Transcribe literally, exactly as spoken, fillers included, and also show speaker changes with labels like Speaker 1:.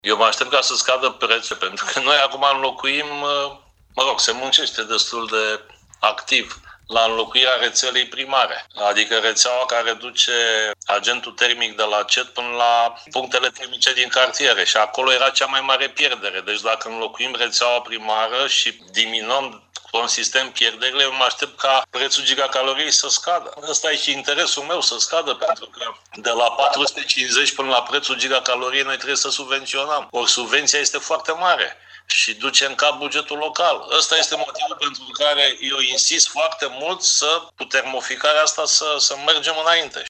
Speaker 1: Eu mă aștept ca să scadă prețul, pentru că noi acum înlocuim, mă rog, se muncește destul de activ la înlocuirea rețelei primare, adică rețeaua care duce agentul termic de la C E T până la punctele termice din cartiere și acolo era cea mai mare pierdere. Deci dacă înlocuim rețeaua primară și diminuăm consistent pierderile, eu mă aștept ca prețul gigacaloriei să scadă. Ăsta e și interesul meu, să scadă, pentru că de la patru sute cincizeci până la prețul gigacaloriei noi trebuie să subvenționăm. Ori subvenția este foarte mare și duce în cap bugetul local. Ăsta este motivul pentru care eu insist foarte mult să, cu termoficarea asta, să, să mergem înainte.